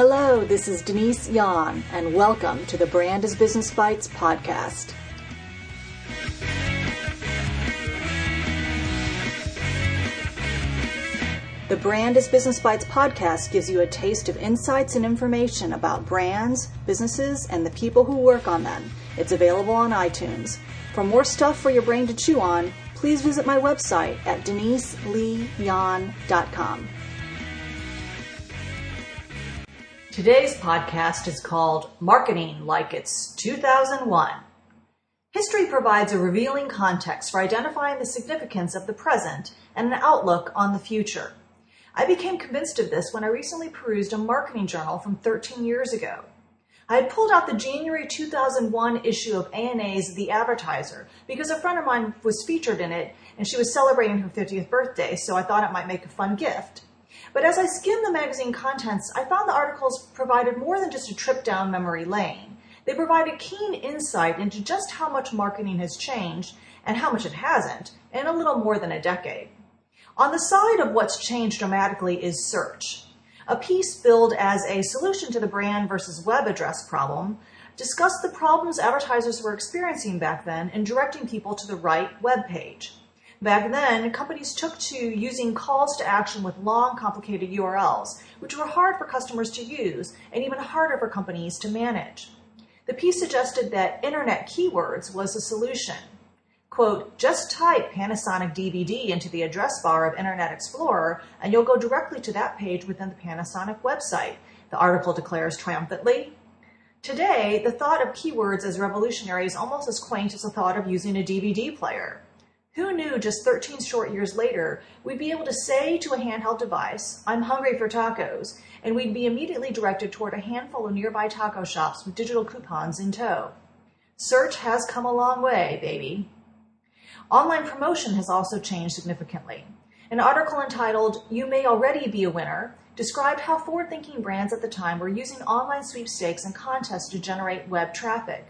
Hello, this is Denise Yan, and welcome to the Brand as Business Bites podcast. The Brand as Business Bites podcast gives you a taste of insights and information about brands, businesses, and the people who work on them. It's available on iTunes. For more stuff for your brain to chew on, please visit my website at deniseleeyan.com. Today's podcast is called Marketing Like It's 2001. History provides a revealing context for identifying the significance of the present and an outlook on the future. I became convinced of this when I recently perused a marketing journal from 13 years ago. I had pulled out the January 2001 issue of ANA's The Advertiser because a friend of mine was featured in it and she was celebrating her 50th birthday, so I thought it might make a fun gift. But as I skimmed the magazine contents, I found the articles provided more than just a trip down memory lane. They provided keen insight into just how much marketing has changed and how much it hasn't in a little more than a decade. On the side of what's changed dramatically is search. A piece billed as a solution to the brand versus web address problem discussed the problems advertisers were experiencing back then in directing people to the right web page. Back then, companies took to using calls to action with long, complicated URLs, which were hard for customers to use and even harder for companies to manage. The piece suggested that internet keywords was the solution. Quote, just type Panasonic DVD into the address bar of Internet Explorer and you'll go directly to that page within the Panasonic website, the article declares triumphantly. Today, the thought of keywords as revolutionary is almost as quaint as the thought of using a DVD player. Who knew just 13 short years later, we'd be able to say to a handheld device, I'm hungry for tacos, and we'd be immediately directed toward a handful of nearby taco shops with digital coupons in tow. Search has come a long way, baby. Online promotion has also changed significantly. An article entitled, You May Already Be a Winner, described how forward-thinking brands at the time were using online sweepstakes and contests to generate web traffic.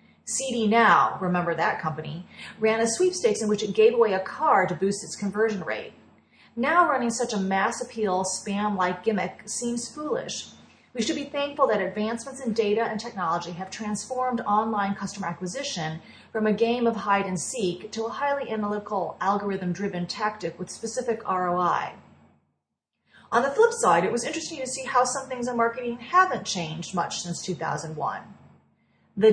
CD Now, remember that company, ran a sweepstakes in which it gave away a car to boost its conversion rate. Now running such a mass appeal, spam-like gimmick seems foolish. We should be thankful that advancements in data and technology have transformed online customer acquisition from a game of hide and seek to a highly analytical, algorithm-driven tactic with specific ROI. On the flip side, it was interesting to see how some things in marketing haven't changed much since 2001. The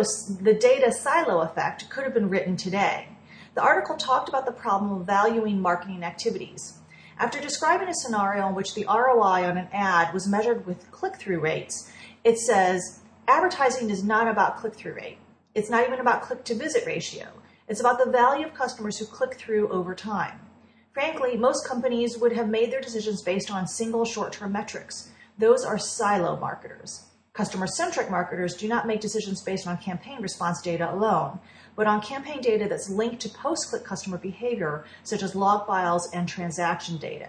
data silo effect could have been written today. The article talked about the problem of valuing marketing activities. After describing a scenario in which the ROI on an ad was measured with click-through rates, it says, advertising is not about click-through rate. It's not even about click-to-visit ratio. It's about the value of customers who click through over time. Frankly, most companies would have made their decisions based on single short-term metrics. Those are silo marketers. Customer-centric marketers do not make decisions based on campaign response data alone, but on campaign data that's linked to post-click customer behavior, such as log files and transaction data.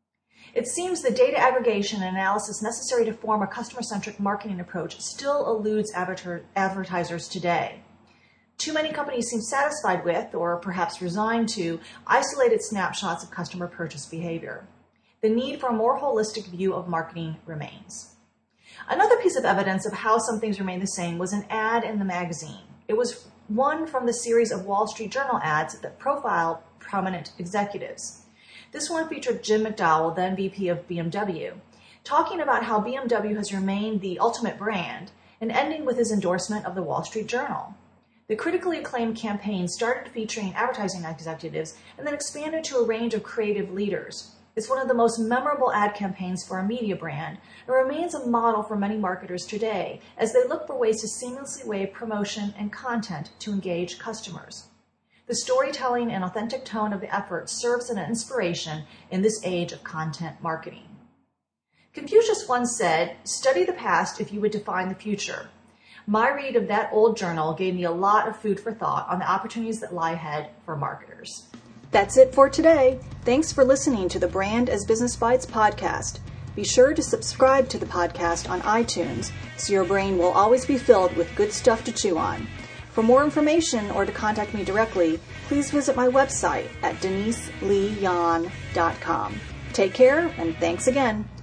It seems the data aggregation and analysis necessary to form a customer-centric marketing approach still eludes advertisers today. Too many companies seem satisfied with, or perhaps resigned to, isolated snapshots of customer purchase behavior. The need for a more holistic view of marketing remains. Another piece of evidence of how some things remain the same was an ad in the magazine. It was one from the series of Wall Street Journal ads that profiled prominent executives. This one featured Jim McDowell, then VP of BMW, talking about how BMW has remained the ultimate brand and ending with his endorsement of the Wall Street Journal. The critically acclaimed campaign started featuring advertising executives and then expanded to a range of creative leaders. It's one of the most memorable ad campaigns for a media brand and remains a model for many marketers today as they look for ways to seamlessly weave promotion and content to engage customers. The storytelling and authentic tone of the effort serves as an inspiration in this age of content marketing. Confucius once said, study the past if you would define the future. My read of that old journal gave me a lot of food for thought on the opportunities that lie ahead for marketers. That's it for today. Thanks for listening to the Brand as Business Bites podcast. Be sure to subscribe to the podcast on iTunes so your brain will always be filled with good stuff to chew on. For more information or to contact me directly, please visit my website at deniseleeyan.com. Take care and thanks again.